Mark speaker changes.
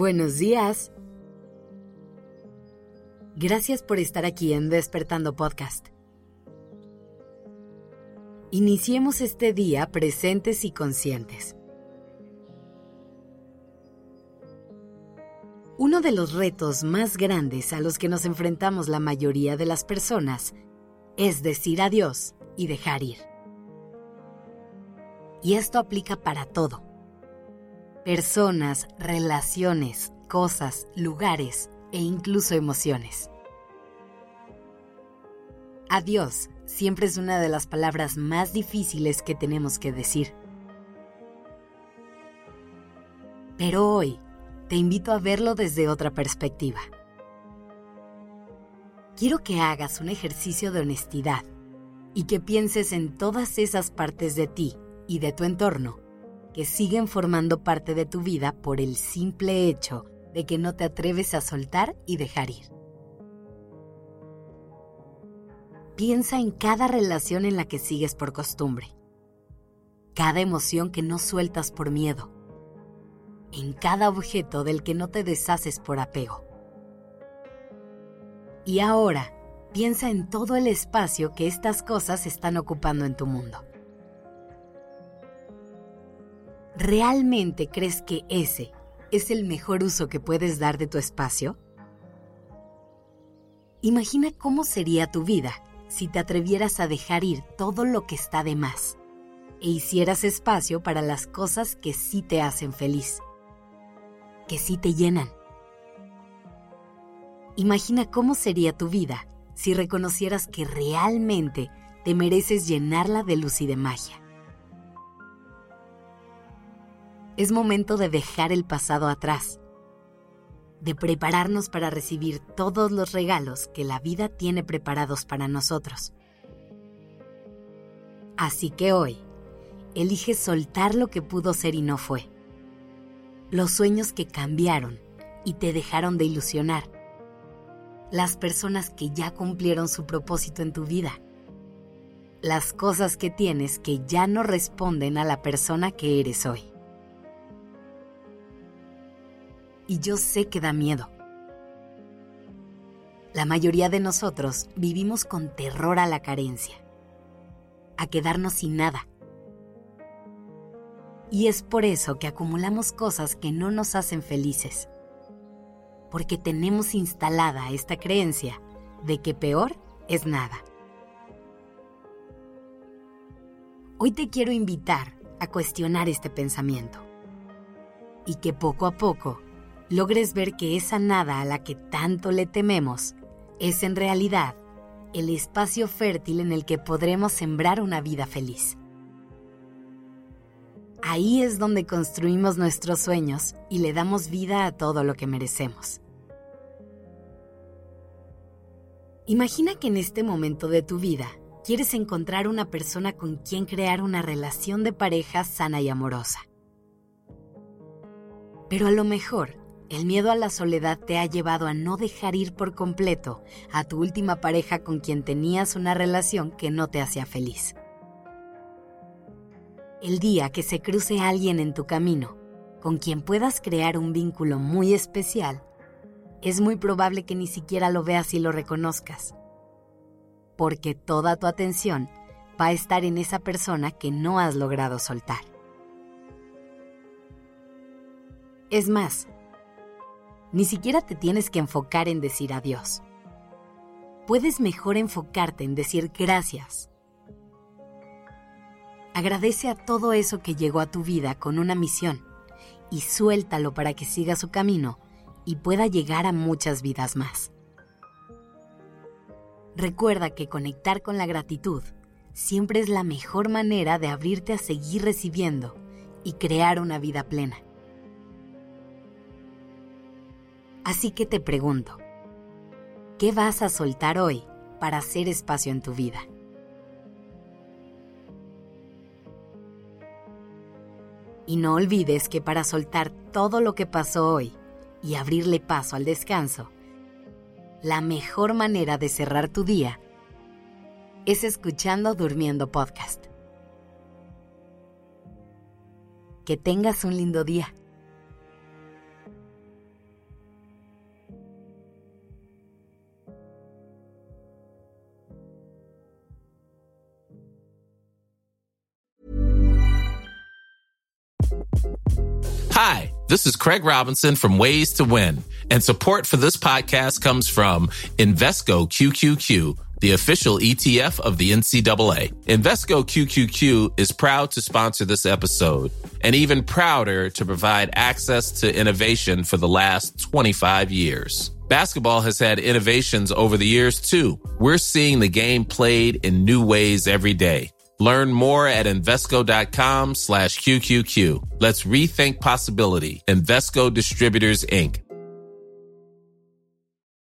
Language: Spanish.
Speaker 1: Buenos días. Gracias por estar aquí en Despertando Podcast. Iniciemos este día presentes y conscientes. Uno de los retos más grandes a los que nos enfrentamos la mayoría de las personas es decir adiós y dejar ir. Y esto aplica para todo. Personas, relaciones, cosas, lugares e incluso emociones. Adiós siempre es una de las palabras más difíciles que tenemos que decir. Pero hoy te invito a verlo desde otra perspectiva. Quiero que hagas un ejercicio de honestidad y que pienses en todas esas partes de ti y de tu entorno que siguen formando parte de tu vida por el simple hecho de que no te atreves a soltar y dejar ir. Piensa en cada relación en la que sigues por costumbre, cada emoción que no sueltas por miedo, en cada objeto del que no te deshaces por apego. Y ahora, piensa en todo el espacio que estas cosas están ocupando en tu mundo. ¿Realmente crees que ese es el mejor uso que puedes dar de tu espacio? Imagina cómo sería tu vida si te atrevieras a dejar ir todo lo que está de más e hicieras espacio para las cosas que sí te hacen feliz, que sí te llenan. Imagina cómo sería tu vida si reconocieras que realmente te mereces llenarla de luz y de magia. Es momento de dejar el pasado atrás, de prepararnos para recibir todos los regalos que la vida tiene preparados para nosotros. Así que hoy, elige soltar lo que pudo ser y no fue. Los sueños que cambiaron y te dejaron de ilusionar. Las personas que ya cumplieron su propósito en tu vida. Las cosas que tienes que ya no responden a la persona que eres hoy. Y yo sé que da miedo. La mayoría de nosotros vivimos con terror a la carencia, a quedarnos sin nada. Y es por eso que acumulamos cosas que no nos hacen felices, porque tenemos instalada esta creencia de que peor es nada. Hoy te quiero invitar a cuestionar este pensamiento y que poco a poco logres ver que esa nada a la que tanto le tememos es en realidad el espacio fértil en el que podremos sembrar una vida feliz. Ahí es donde construimos nuestros sueños y le damos vida a todo lo que merecemos. Imagina que en este momento de tu vida quieres encontrar una persona con quien crear una relación de pareja sana y amorosa. Pero a lo mejor el miedo a la soledad te ha llevado a no dejar ir por completo a tu última pareja con quien tenías una relación que no te hacía feliz. El día que se cruce alguien en tu camino con quien puedas crear un vínculo muy especial, es muy probable que ni siquiera lo veas y lo reconozcas, porque toda tu atención va a estar en esa persona que no has logrado soltar. Es más, ni siquiera te tienes que enfocar en decir adiós. Puedes mejor enfocarte en decir gracias. Agradece a todo eso que llegó a tu vida con una misión y suéltalo para que siga su camino y pueda llegar a muchas vidas más. Recuerda que conectar con la gratitud siempre es la mejor manera de abrirte a seguir recibiendo y crear una vida plena. Así que te pregunto, ¿qué vas a soltar hoy para hacer espacio en tu vida? Y no olvides que para soltar todo lo que pasó hoy y abrirle paso al descanso, la mejor manera de cerrar tu día es escuchando Durmiendo Podcast. Que tengas un lindo día.
Speaker 2: Hi, this is Craig Robinson from Ways to Win, and support for this podcast comes from Invesco QQQ, the official ETF of the NCAA. Invesco QQQ is proud to sponsor this episode, and even prouder to provide access to innovation for the last 25 years. Basketball has had innovations over the years, too. We're seeing the game played in new ways every day. Learn more at Invesco.com/QQQ. Let's rethink possibility. Invesco Distributors, Inc.